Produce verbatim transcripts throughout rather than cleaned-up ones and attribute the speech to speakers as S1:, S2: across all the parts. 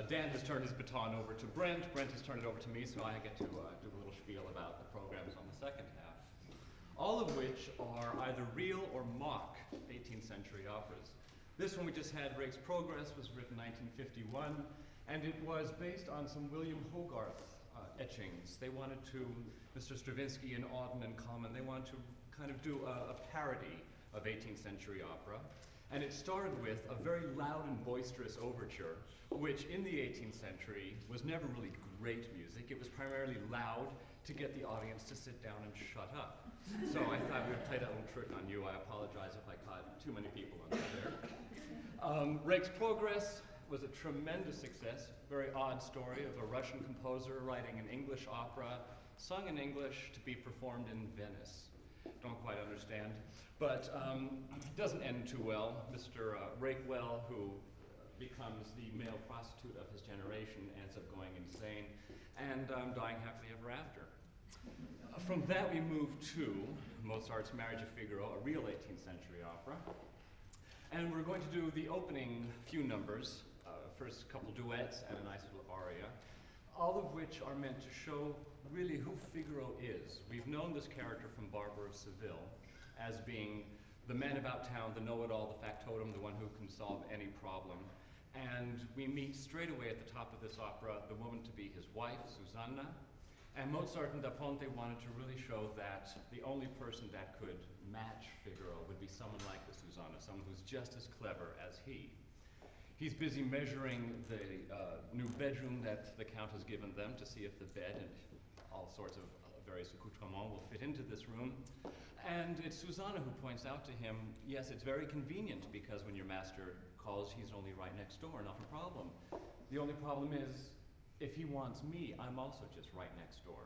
S1: Dan has turned his baton over to Brent. Brent has turned it over to me, so I get to uh, do a little spiel about the programs on the second half. All of which are either real or mock eighteenth century operas. This one we just had, Rake's Progress, was written nineteen fifty-one, and it was based on some William Hogarth uh, etchings. They wanted to, Mister Stravinsky and Auden and Common, they wanted to kind of do a, a parody of eighteenth century opera. And it started with a very loud and boisterous overture, which in the eighteenth century was never really great music. It was primarily loud to get the audience to sit down and shut up. So I thought we would play that little trick on you. I apologize if I caught too many people under there. Um, Rake's Progress was a tremendous success. Very odd story of a Russian composer writing an English opera, sung in English to be performed in Venice. Don't quite understand, but um, it doesn't end too well. Mister Uh, Rakewell, who becomes the male prostitute of his generation, ends up going insane and um, dying happily ever after. Uh, from that we move to Mozart's Marriage of Figaro, a real eighteenth century opera. And we're going to do the opening few numbers, uh, first couple duets and a nice little aria, all of which are meant to show really who Figaro is. We've known this character from Barber of Seville as being the man about town, the know-it-all, the factotum, the one who can solve any problem. And we meet straight away at the top of this opera the woman to be his wife, Susanna. And Mozart and Da Ponte wanted to really show that the only person that could match Figaro would be someone like the Susanna, someone who's just as clever as he. He's busy measuring the uh, new bedroom that the Count has given them to see if the bed and all sorts of uh, various accoutrements will fit into this room. And it's Susanna who points out to him, yes, it's very convenient because when your master calls, he's only right next door, not a problem. The only problem is, if he wants me, I'm also just right next door.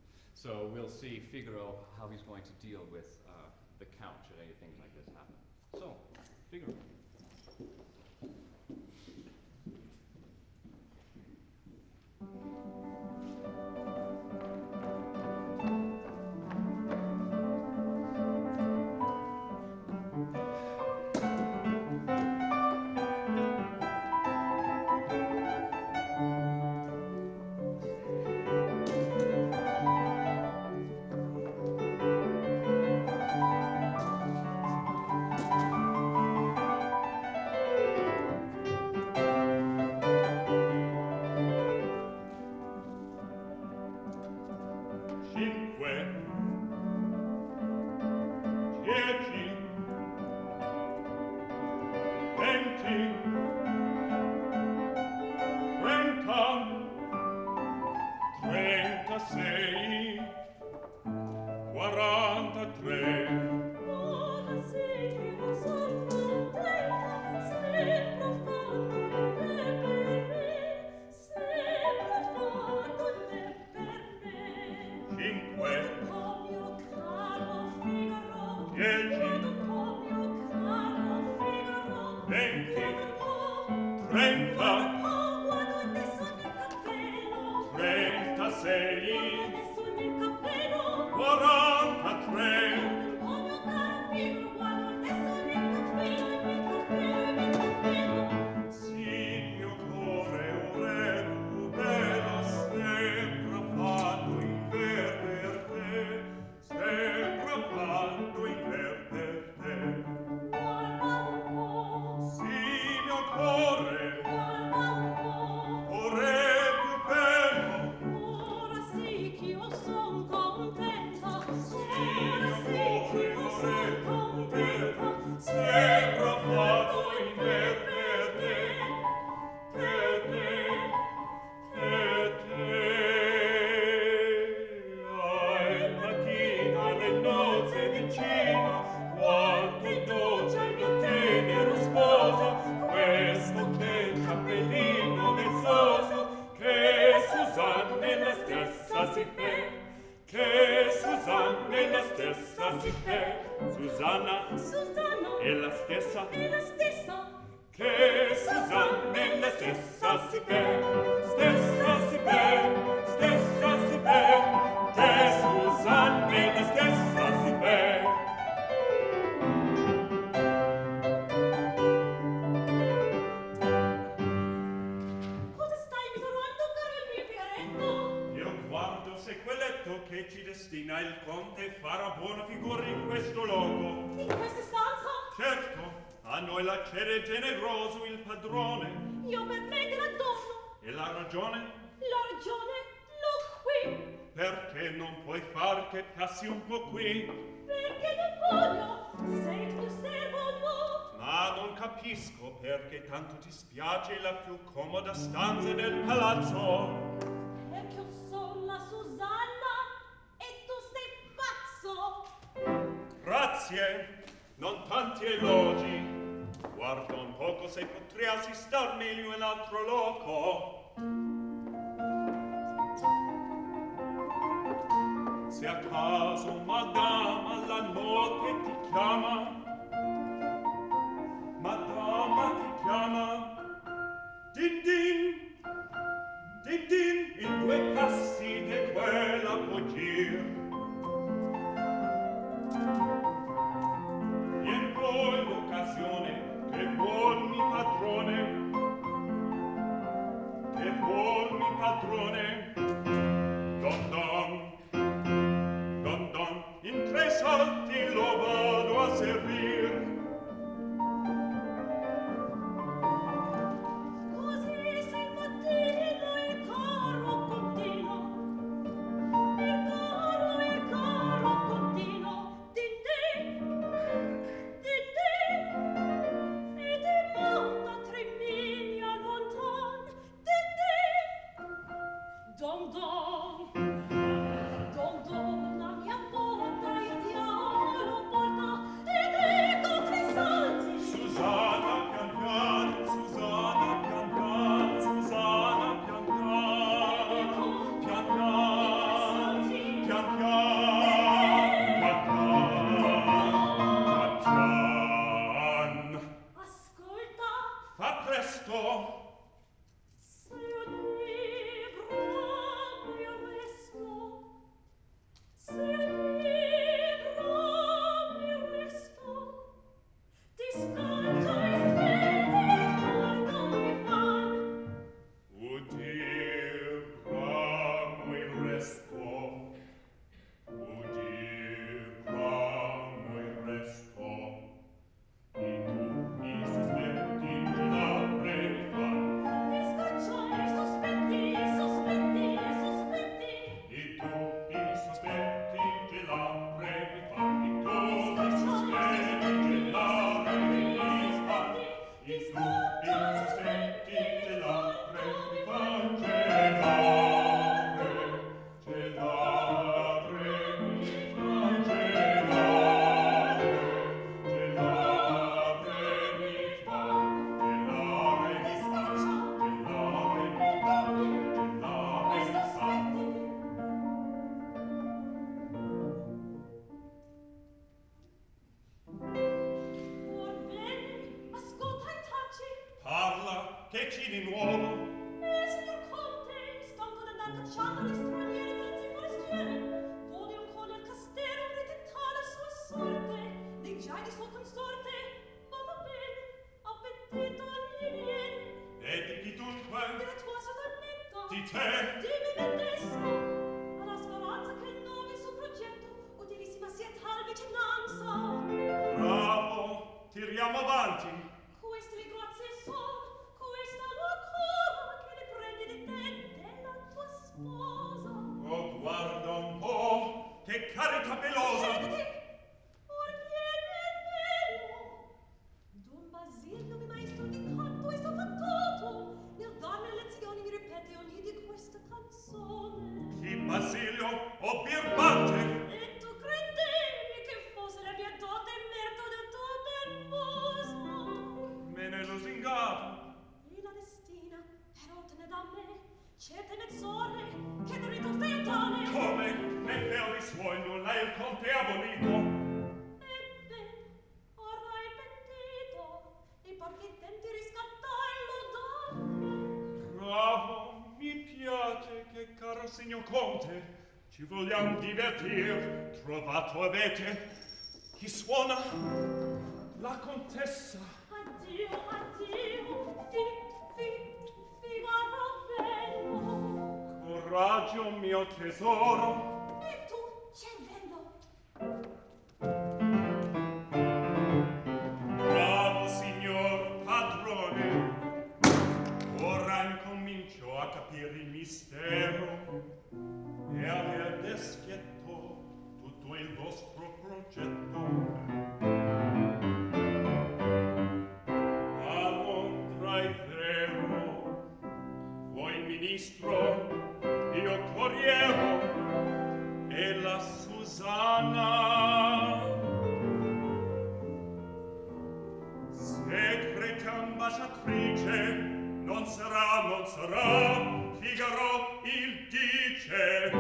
S1: So we'll see Figaro, how he's going to deal with uh, the Count should anything like this happen. So, Figaro.
S2: Cosa sta destina il conte farà buona figura in questo luogo.
S3: In questa stanza?
S2: Certo, a noi la cede generoso il padrone.
S3: Io per me te la dono.
S2: E la ragione?
S3: La ragione l'ho qui.
S2: Perché non puoi far che passi un po' qui?
S3: Perché non voglio, sei il mio servo no.
S2: Ma non capisco perché tanto ti spiace la più comoda stanza del palazzo.
S3: Perché io sono la Susanna e tu sei pazzo.
S2: Grazie, non tanti elogi. Guarda un poco se potresti star meglio in altro loco. Se a caso madama la notte ti chiama, madama ti chiama, din din, din din, in due passi de quella può gir. Vien poi l'occasione che vuol mi padrone, che vuol mi padrone, don don. Don don, in tre salti lo vado a servir.
S3: Così se il mattino il coro continuo, il coro, il coro continuo, din din, din din, e ti monta tre miglia lontan, din din, don don, don don, la mia porta il diavolo porta, ed ecco tre salti.
S2: Susanna pian piano, Susanna pian piano, Susanna pian piano, pian piano, pian piano, pian piano, pian piano.
S3: Ascolta,
S2: Fa presto.
S3: se un libro mi resto, se un libro mi resto, ti scalzo e spenti quanto mi fan.
S2: Udir bramo il resto, udir bramo il resto, i tutti sospetti la premi fan,
S3: Ti scacciai sospetti, sospetti, sospetti.
S2: i tutti sospetti che la premi fan, i tutti
S3: Ti scacciai
S2: sospetti che la premi fan,
S3: sospetti,
S2: i
S3: ti
S2: tutti
S3: scacciai
S2: sospetti che la premi fan,
S3: sospetti.
S2: ce la pre, ce la premi fan, ce la pre, ce la premi fan, ce la premi
S3: Ti
S2: fan,
S3: scacciai,
S2: ce la premi fan, ce la
S3: e
S2: premi fan.
S3: sospetti. Orbene, ascolta e taci.
S2: Parla, che c'è di nuovo?
S3: Eh, signor Conte, stanco d'andar cacciando le straniere mezzi forestiere, vuole ancora al castello ritentare la sua sorte, dei giai di sua consorte, ma va bene, appetito gli viene,
S2: E di chi dunque?
S3: della tua sotannetta,
S2: Di te?
S3: di me medesima, alla speranza che il nome suo progetto, utilissima sia tal vicinanza.
S2: Bravo, tiriamo avanti.
S3: Queste le grazie son, questa la cura che ne prende di te, della tua sposa.
S2: Oh, guarda un po', che carità pelosa!
S3: Sentiti, or viene il velo. Don Basilio, mio maestro di canto, è stato nel darmi lezioni mi ripete ogni di questa canzone.
S2: Chi Basilio o birbante?
S3: E tu credevi che fosse la mia dote merito del tuo bel muso.
S2: Me ne lusingato.
S3: E la destina, però te ne da me, certe mezz'ore, che del rito feudale.
S2: Come? Ne feudi suoi non l'hai il conte abolito?
S3: Ebben, orrai pentito, e par che tenti riscattarlo da me.
S2: Bravo, mi piace che caro signor conte, ci vogliamo divertir. Trovato avete? Chi suona? La contessa.
S3: Addio, addio, fi, fi, figaro bello.
S2: Coraggio mio tesoro.
S3: E tu,
S2: non sarà, Figaro il dice.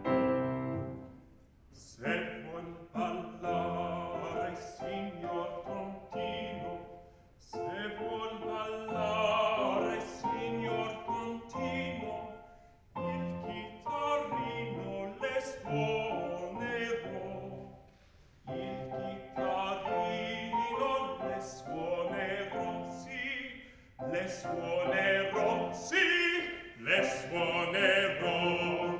S2: Se vuol ballare, signor Contino, se vuol ballare, signor Contino, il chitarrino le suonerò. Il chitarrino le suonerò, sì, le suonerò, sì, le suonerò.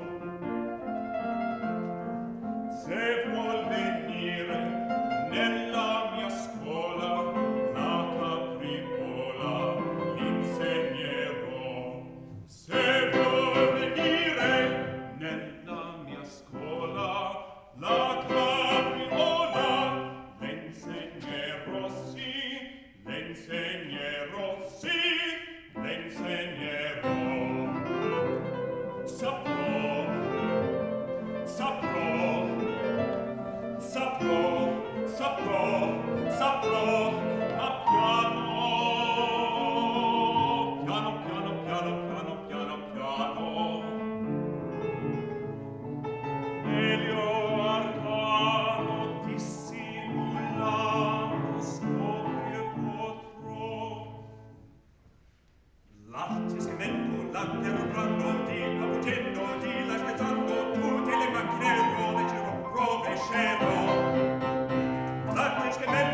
S2: Se vuol venire nella mia scuola, la capricola l'insegnerò. Se vuol venire nella mia scuola, la capricola l'insegnerò, sì, l'insegnerò, sì, l'insegnerò. Saprò, saprò, saprò, saprò, saprò, ma piano, piano, piano, piano, piano, piano, piano. Elio arcano dissimulando scoprir potrò. L'arte scrivendo, l'interrogando, di appuggendo, di la scherzando, tutte le macchine rovescerò, rovescerò. L'arte scrivendo,